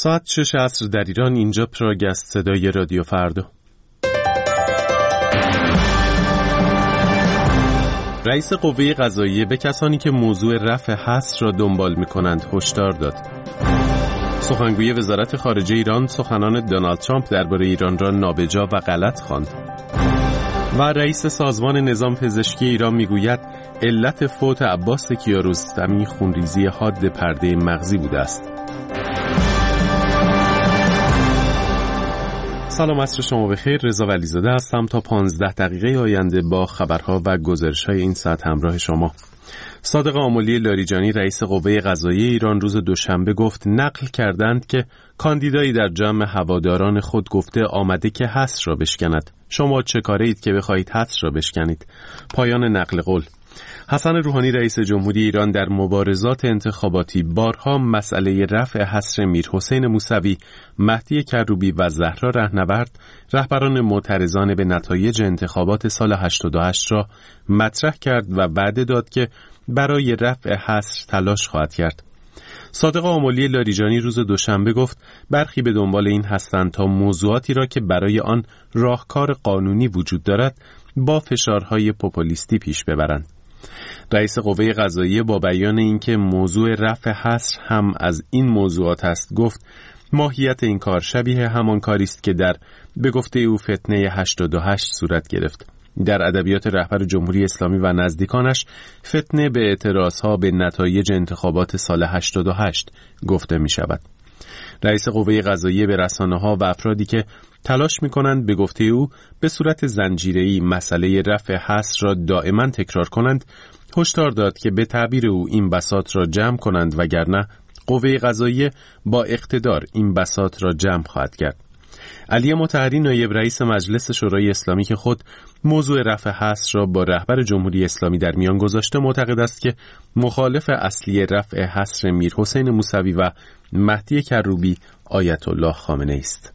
ساعت 6 عصر در ایران. اینجا پراگ است، صدای رادیو فردا. رئیس قوه قضاییه به کسانی که موضوع رفع حصر را دنبال می‌کنند هشدار داد. سخنگوی وزارت خارجه ایران سخنان دونالد ترامپ درباره ایران را نابجا و غلط خواند. و رئیس سازمان نظام پزشکی ایران میگوید علت فوت عباس کیارستمی خونریزی حاد پرده مغزی بوده است. سلام، عصر شما بخیر. رضا ولیزاده هستم. تا 15 دقیقه آینده با خبرها و گزارش‌های این ساعت همراه شما. صادق آملی لاریجانی رئیس قوه قضاییه ایران روز دوشنبه گفت نقل کردند که کاندیدایی در جمع هواداران خود گفته آمده که حصر را بشکند. شما چه کاره اید که بخواهید حصر را بشکنید؟ پایان نقل قول. حسن روحانی رئیس جمهوری ایران در مبارزات انتخاباتی بارها مسئله رفع حصر میرحسین موسوی، مهدی کروبی و زهرا رهنورد، رهبران معترضان به نتایج انتخابات سال 88 را مطرح کرد و وعده داد که برای رفع حصر تلاش خواهد کرد. صادق آملی لاریجانی روز دوشنبه گفت برخی به دنبال این هستند تا موضوعاتی را که برای آن راهکار قانونی وجود دارد با فشارهای پوپولیستی پیش ببرند. رئیس قوه قضاییه با بیان اینکه موضوع رفع حصر هم از این موضوعات است گفت ماهیت این کار شبیه همان کاری است که به گفته او فتنه 88 صورت گرفت. در ادبیات رهبر جمهوری اسلامی و نزدیکانش فتنه به اعتراضها به نتایج انتخابات سال 88 گفته می شود. رئیس قوه قضاییه به رسانه‌ها و افرادی که تلاش می‌کنند به گفته او به صورت زنجیره‌ای مسئله رفع حصر را دائما تکرار کنند هشدار داد که به تعبیر او این بساط را جمع کنند وگرنه قوه قضاییه با اقتدار این بساط را جمع خواهد کرد. علی مطهری نایب رئیس مجلس شورای اسلامی که خود موضوع رفع حصر را با رهبر جمهوری اسلامی در میان گذاشته معتقد است که مخالف اصلی رفع حصر میرحسین موسوی و مهدی کروبی آیت الله خامنه‌ای است.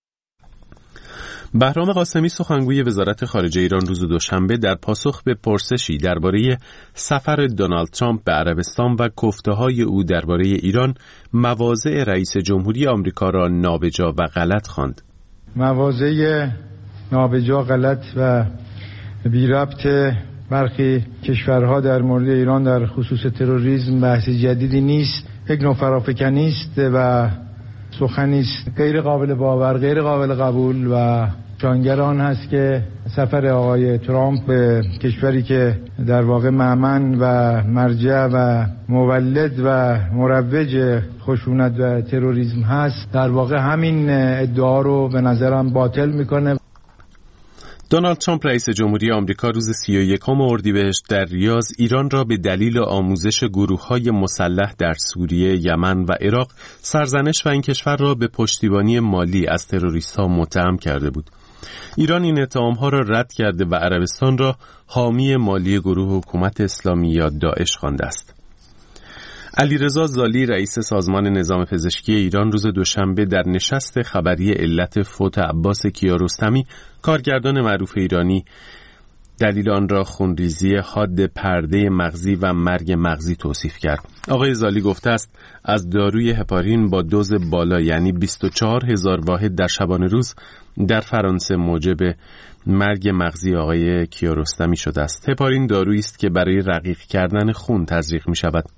بهرام قاسمی سخنگوی وزارت خارجه ایران روز دوشنبه در پاسخ به پرسشی درباره سفر دونالد ترامپ به عربستان و گفته‌های او درباره ایران مواضع رئیس جمهوری آمریکا را نابجا و غلط خواند. مواضع نابجا، غلط و بی ربط برخی کشورها در مورد ایران در خصوص تروریسم بحث جدیدی نیست، یک نوع فرافکنی است و سخنی است غیر قابل باور، غیر قابل قبول و شانگر آن هست که سفر آقای ترامپ به کشوری که در واقع مأمن و مرجع و مولد و مروج خشونت و تروریسم هست در واقع همین ادعا رو به نظرم باطل میکنه. دونالد ترامپ رئیس جمهوری آمریکا روز 31 اردیبهشت در ریاض ایران را به دلیل آموزش گروه‌های مسلح در سوریه، یمن و عراق سرزنش و این کشور را به پشتیبانی مالی از تروریست‌ها متهم کرده بود. ایران این اتهام‌ها را رد کرده و عربستان را حامی مالی گروه حکومت اسلامی یا داعش خوانده است. علیرضا زالی رئیس سازمان نظام پزشکی ایران روز دوشنبه در نشست خبری علت فوت عباس کیارستمی کارگردان معروف ایرانی دلیل آن را خونریزی حاد پرده مغزی و مرگ مغزی توصیف کرد. آقای زالی گفته است از داروی هپارین با دوز بالا یعنی 24,000 واحد در شبانه روز در فرانسه موجب مرگ مغزی آقای کیارستمی شده است. هپارین دارویی است که برای رقیق کردن خون تزریق می شود.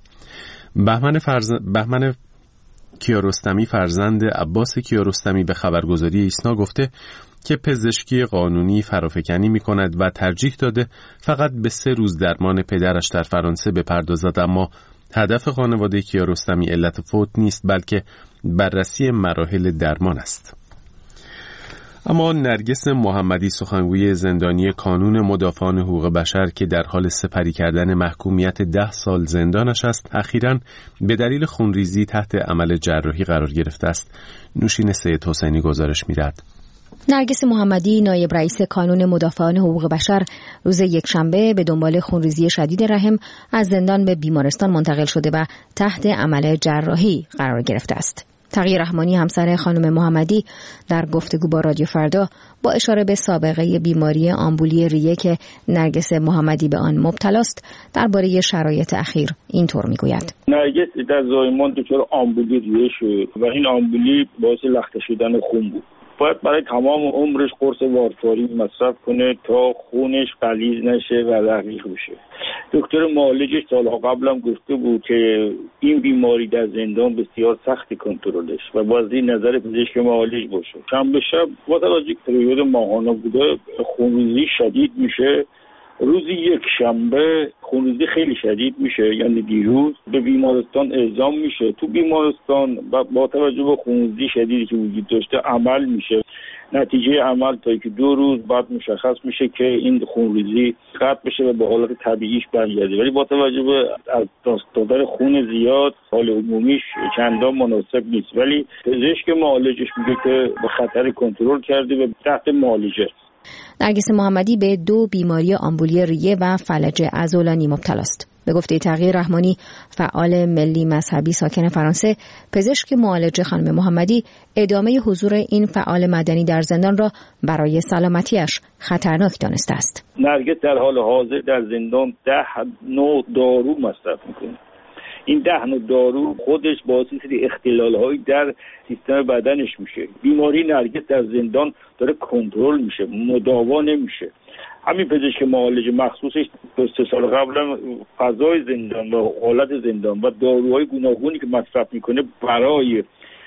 بهمن کیارستمی فرزند عباس کیارستمی به خبرگزاری ایسنا گفته که پزشکی قانونی فرافکنی می کند و ترجیح داده فقط به 3 روز درمان پدرش در فرانسه بپردازد، اما هدف خانواده کیارستمی علت فوت نیست بلکه بررسی مراحل درمان است. اما نرگس محمدی سخنگوی زندانی کانون مدافعان حقوق بشر که در حال سپری کردن محکومیت 10 سال زندانش است اخیراً به دلیل خونریزی تحت عمل جراحی قرار گرفته است. نوشین سید حسینی گزارش می‌دهد. نرگس محمدی نایب رئیس کانون مدافعان حقوق بشر روز یکشنبه به دنبال خونریزی شدید رحم از زندان به بیمارستان منتقل شده و تحت عمل جراحی قرار گرفته است. تقی رحمانی همسر خانم محمدی در گفتگو با رادیو فردا با اشاره به سابقه بیماری آمبولی ریه که نرگس محمدی به آن مبتلاست درباره شرایط اخیر اینطور میگوید. نرگس در زایمان دچار آمبولی ریه شد و این آمبولی باعث لخته شدن خون بود. باید برای تمام عمرش قرص وارفارین مصرف کنه تا خونش غلیظ نشه و رقیق بشه. دکتر معالجش سالها قبلم گفته بود که این بیماری در زندان بسیار سخت کنترلش و باید این نظر پزشک معالج باشه. شنبه شب با توجه به پریود ماهانه بوده خونریزی شدید میشه. روزی یک شنبه خونریزی خیلی شدید میشه، یعنی دیروز به بیمارستان اعزام میشه. تو بیمارستان با توجه به خونریزی شدیدی که وجود داشته عمل میشه. نتیجه عمل تا که 2 روز بعد مشخص میشه که این خونریزی قطع بشه و به حالت طبیعیش برگرده، ولی با توجه به از دادن خون زیاد حال عمومیش چندان مناسب نیست، ولی پزشک معالجش میگه که به خطر کنترل کرده و تحت معالجه. نرگس محمدی به 2 بیماری آمبولی ریه و فلج عضلانی مبتلاست. به گفته تقی رحمانی فعال ملی مذهبی ساکن فرانسه، پزشک معالج خانم محمدی ادامه حضور این فعال مدنی در زندان را برای سلامتیش خطرناک دانسته است. نرگس در حال حاضر در زندان 10 نوع دارو مصرف میکنه. این 10 نوع دارو خودش باعث سری اختلال‌هایی در سیستم بدنش میشه. بیماری نرگس در زندان داره کنترل میشه، مداوا نمیشه. همین پزشک معالج مخصوصش 2 سال قبل فضای زندان و حالت زندان و داروهای گوناگونی که مصرف میکنه برای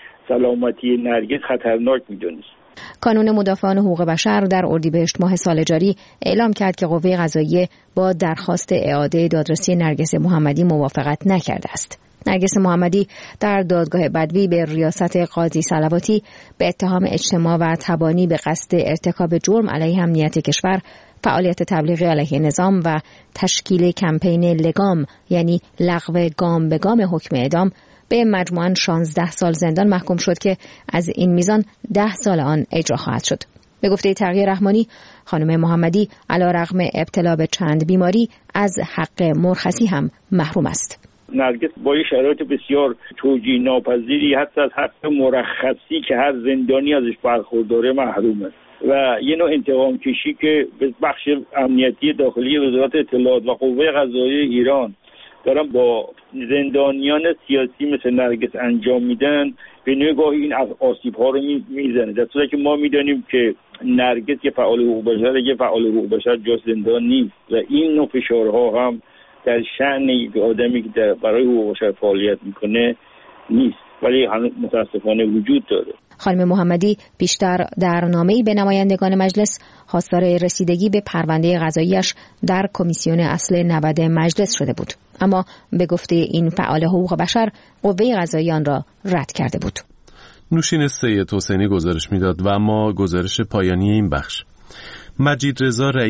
سلامتی نرگس خطرناک میدونست. کانون مدافعان حقوق بشر در اردیبهشت ماه سال جاری اعلام کرد که قوه قضاییه با درخواست اعاده دادرسی نرگس محمدی موافقت نکرده است. نرگس محمدی در دادگاه بدوی به ریاست قاضی صلواتی به اتهام اجتماع و تبانی به قصد ارتکاب جرم علیه امنیت کشور، فعالیت تبلیغی علیه نظام و تشکیل کمپین لگام یعنی لغو گام به گام حکم اعدام به مجموعاً 16 سال زندان محکوم شد که از این میزان 10 سال آن اجرا خواهد شد. به گفته تقی رحمانی خانم محمدی علیرغم ابتلا به چند بیماری از حق مرخصی هم محروم است. نرگس با یه شرایط بسیار توجیه ناپذیری حتی از حق مرخصی که هر زندانی ازش برخورداره محرومه و یه نوع انتقام کشی که به بخش امنیتی داخلی وزارت اطلاعات و قوه قضاییه ایران دارن با زندانیان سیاسی مثل نرگس انجام میدن به نگاه این آسیب‌ها رو میزنه، در صورتی که ما میدانیم که نرگس یه فعال حقوق بشر، یه فعال حقوق بشر جز زندان نیست و این نوع فشارها هم در شأن یک آدمی که برای حقوق بشر فعالیت میکنه نیست، ولی هنوز متاسفانه وجود داره. خانم محمدی پیشتر در نامه‌ای به نمایندگان مجلس خواستار رسیدگی به پرونده قضاییش در کمیسیون اصل 90 مجلس شده بود، اما به گفته این فعال حقوق بشر قوه قضاییه آن را رد کرده بود. نوشین سید حسینی گزارش میداد و اما گزارش پایانی این بخش. مجید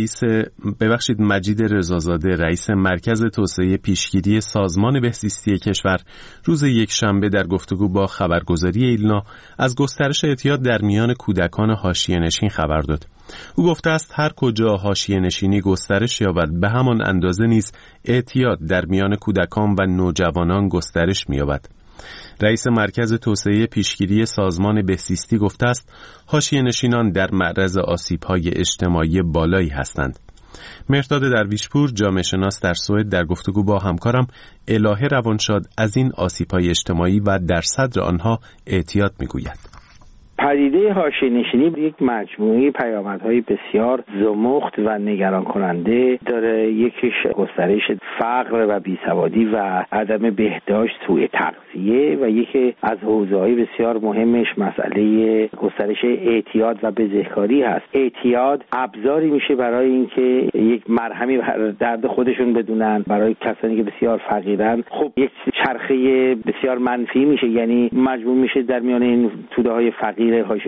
رضازاده رئیس مرکز توسعه پیشگیری سازمان بهزیستی کشور روز یکشنبه در گفتگو با خبرگزاری ایلنا از گسترش اعتیاد در میان کودکان حاشیه‌نشین خبر داد. او گفته است هر کجا حاشیه‌نشینی گسترش یابد به همان اندازه نیز اعتیاد در میان کودکان و نوجوانان گسترش می‌یابد. رئیس مرکز توسعه پیشگیری سازمان بهزیستی گفته است حاشیه‌نشینان در معرض آسیب‌های اجتماعی بالایی هستند. مرداد درویشپور جامعه شناس در سوئد در گفتگو با همکارم الهه روانشاد از این آسیب‌های اجتماعی و در صدر آنها اعتیاد می‌گوید. پدیده حاشیه‌نشینی یک مجموعه پیامدهای بسیار زمخت و نگران کننده داره. یکیش گسترش فقر و بیسوادی و عدم بهداشت سوء تغذیه و یکی از حوزه‌های بسیار مهمش مسئله گسترش اعتیاد و بزهکاری هست. اعتیاد ابزاری میشه برای اینکه یک مرهمی بر درد خودشون بدونن، برای کسانی که بسیار فقیرن. خب یک چرخه بسیار منفی میشه، یعنی مجبور میشه در میان این توده‌های فقیر حاشیه‌نشین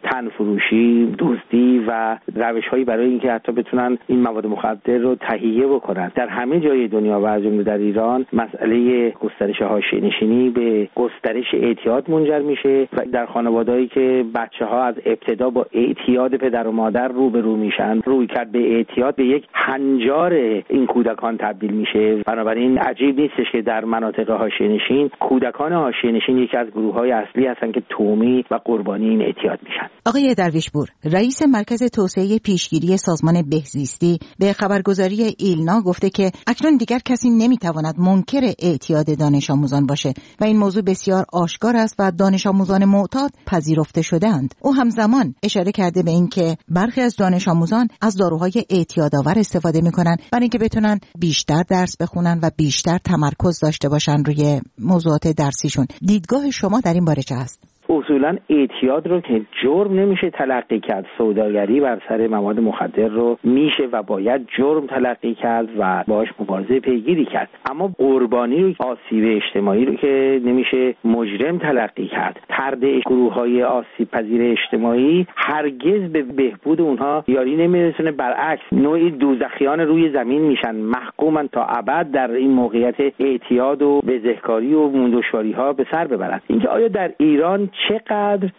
تنفروشی، دزدی و روش‌هایی برای اینکه حتی بتونن این مواد مخدر رو تهیه بکنن. در همه جای دنیا و از جمله در ایران مسئله گسترش حاشیه‌نشینی به گسترش اعتیاد منجر میشه و در خانواده‌ای که بچه‌ها از ابتدا با اعتیاد پدر و مادر روبرو میشن، روی کرد به اعتیاد به یک هنجار این کودکان تبدیل میشه. بنابراین عجیب نیستش که در مناطق حاشیه‌نشین کودکان حاشیه‌نشین یکی از گروه‌های اصلی هستن که تومی و قربانی این اعتیاد میشن. آقای درویشپور، رئیس مرکز توسعه پیشگیری سازمان بهزیستی به خبرگزاری ایلنا گفته که اکنون دیگر کسی نمیتواند منکر اعتیاد دانش آموزان باشه و این موضوع بسیار آشکار است و دانش آموزان معتاد پذیرفته شده‌اند. او همزمان اشاره کرده به اینکه برخی از دانش آموزان از داروهای اعتیادآور استفاده میکنن برای اینکه بتونن بیشتر درس بخونن و بیشتر تمرکز داشته باشن روی موضوعات درسیشون. دیدگاه شما در این باره چه است؟ اصولا اعتیاد رو که جرم نمیشه تلقی کرد، سوداگری بر سر مواد مخدر رو میشه و باید جرم تلقی کرد و باهاش مبارزه پیگیری کرد. اما قربانی رو، آسیب اجتماعی رو که نمیشه مجرم تلقی کرد. طرد گروه‌های آسیب پذیر اجتماعی هرگز به بهبود اونها یاری نمیرسونه، برعکس نوعی دوزخیان روی زمین میشن، محکومن تا ابد در این موقعیت اعتیاد و بزهکاری و دشواری‌ها به سر ببرن. اینکه آیا در ایران چقدر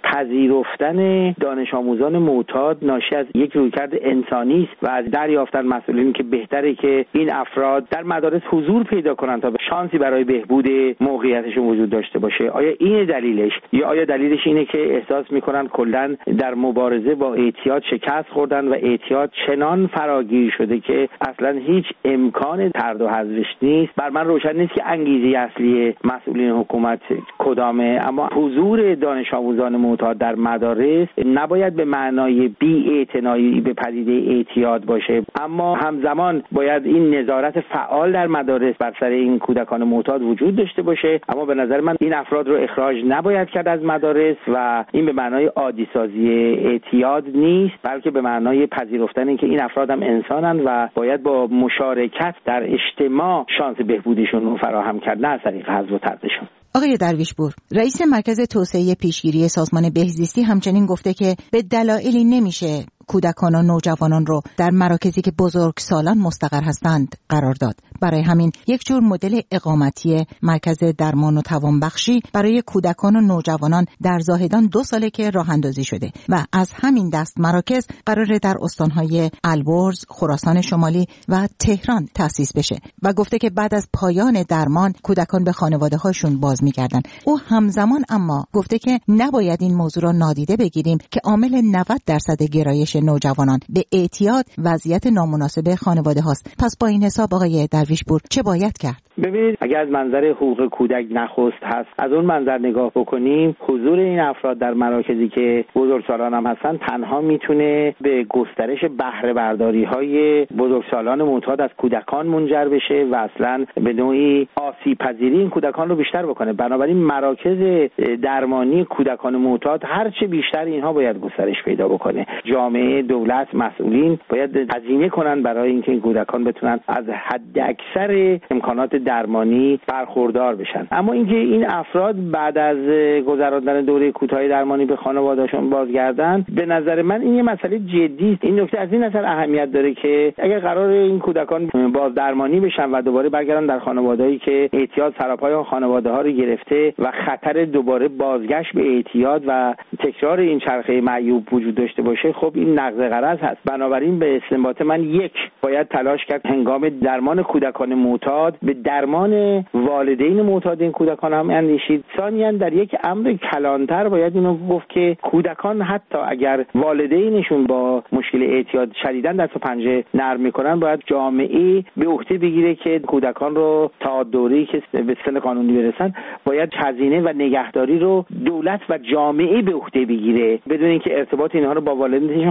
پذیرفتن دانش آموزان معتاد ناشی از یک رویکرد انسانی است و از دریافتن مسئولین که بهتره که این افراد در مدارس حضور پیدا کنند تا شانسی برای بهبود موقعیتشون وجود داشته باشه. آیا این دلیلش، یا آیا دلیلش اینه که احساس میکنن کلاً در مبارزه با اعتیاد شکست خوردن و اعتیاد چنان فراگیر شده که اصلا هیچ امکان طرد و حذفش نیست؟ بر من روشن نیست که انگیزه اصلی مسئولین حکومت کدامه، اما حضور دانش آموزان معتاد در مدارس نباید به معنای بی‌اعتنایی به پدیده اعتیاد باشه، اما همزمان باید این نظارت فعال در مدارس بر سر این کودکان معتاد وجود داشته باشه. اما به نظر من این افراد رو اخراج نباید کرد از مدارس و این به معنای عادی سازی اعتیاد نیست، بلکه به معنای پذیرفتن اینکه این افراد هم انسانن و باید با مشارکت در اجتماع شانس بهبودشون رو فراهم کرد، نه از طریق حذف و طردشون. آقای درویشپور، رئیس مرکز توسعه پیشگیری سازمان بهزیستی همچنین گفته که به دلایلی نمیشه کودکان و نوجوانان رو در مراکزی که بزرگسالان مستقر هستند قرار داد. برای همین یک جور مدل اقامتی مرکز درمان و توانبخشی برای کودکان و نوجوانان در زاهدان 2 ساله که راه اندازی شده و از همین دست مراکز قراره در استانهای البرز، خراسان شمالی و تهران تأسیس بشه و گفته که بعد از پایان درمان کودکان به خانواده هاشون باز میگردن. او همزمان اما گفته که نباید این موضوع را نادیده بگیریم که عامل 90% گرایش نوجوانان به اعتیاد وضعیت نامناسب خانواده هاست. پس با این حساب آقای درویشپور چه باید کرد؟ ببینید، اگر از منظر حقوق کودک نخست هست از اون منظر نگاه بکنیم، حضور این افراد در مراکزی که بزرگسالان هم هستن تنها میتونه به گسترش بهره برداری های بزرگسالان معتاد از کودکان منجر بشه و اصلا به نوعی آسیب پذیری این کودکان رو بیشتر بکنه. بنابراین مراکز درمانی کودکان معتاد هر چه بیشتر اینها باید گسترش پیدا بکنه. جامعه، دولت، مسئولین باید هزینه کنن برای اینکه این کودکان بتونن از حد اکثر امکانات درمانی برخوردار بشن. اما اینکه این افراد بعد از گذراندن دوره کوتاه درمانی به خانواده‌شون بازگردن، به نظر من این یه مسئله جدی است. این نکته از این نظر اهمیت داره که اگر قرار این کودکان باز درمانی بشن و دوباره برگردن در خانواده‌ای که اعتیاد سراپای اون خانواده‌ها رو گرفته و خطر دوباره بازگشت به اعتیاد و تکرار این چرخه معیوب وجود داشته باشه، خب این نقض غرض هست. بنابراین به استنباط من باید تلاش کرد هنگام درمان کودکان معتاد به درمان والدین معتاد این کودکان هم اندیشید. ثانیاً در یک امر کلانتر باید اینو گفت که کودکان حتی اگر والدینشون با مشکل اعتیاد شدیداً دست و پنجه نرم میکنن، باید جامعه به عهده بگیره که کودکان رو تا دوره‌ای که به سن قانونی برسن باید هزینه و نگهداری رو دولت و جامعه به عهده بگیره، بدون اینکه ارتباط اینها رو با والدینشون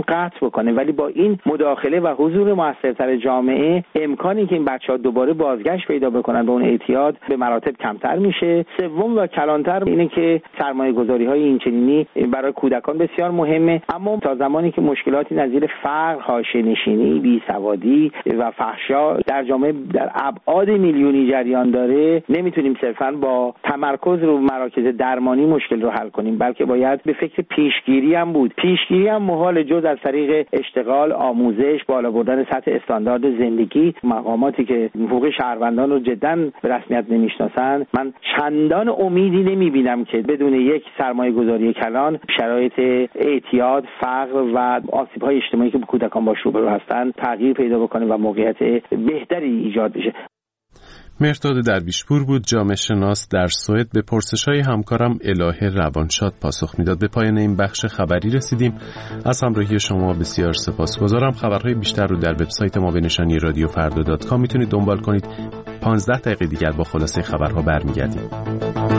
قطع بکنه، ولی با این مداخله و حضور موثرتر جامعه امکانی که این بچه‌ها دوباره بازگشت پیدا بکنن به اون اعتیاد به مراتب کمتر میشه. سوم و کلانتر اینه که سرمایه‌گذاری‌های اینچنینی برای کودکان بسیار مهمه، اما تا زمانی که مشکلاتی نظیر فقر، حاشیه‌نشینی، بیسوادی و فحشا در جامعه در ابعاد میلیونی جریان داره، نمیتونیم صرفاً با تمرکز رو مراکز درمانی مشکل رو حل کنیم، بلکه باید به فکر پیشگیری هم بود. پیشگیری هم محال جز از طریق اشتغال، آموزش، بالا بردن سطح استاندارد زندگی. مقاماتی که حقوق شهروندان رو جداً به رسمیت نمیشناسن، من چندان امیدی نمیبینم که بدون یک سرمایه‌گذاری کلان شرایط اعتیاد، فقر و آسیب‌های اجتماعی که به کودکان باش روبرو هستن تغییر پیدا بکنه و موقعیت بهتری ایجاد بشه. مهرداد درویشپور بود، جامعه شناس در سوئد. به پرسش‌های همکارم الهه روانشاد پاسخ میداد. به پایان این بخش خبری رسیدیم. از همراهی شما بسیار سپاسگزارم. خبرهای بیشتر رو در وبسایت ما به نشانی رادیوفردا.com میتونید دنبال کنید. 15 دقیقه دیگر با خلاصه خبرها برمیگردیم.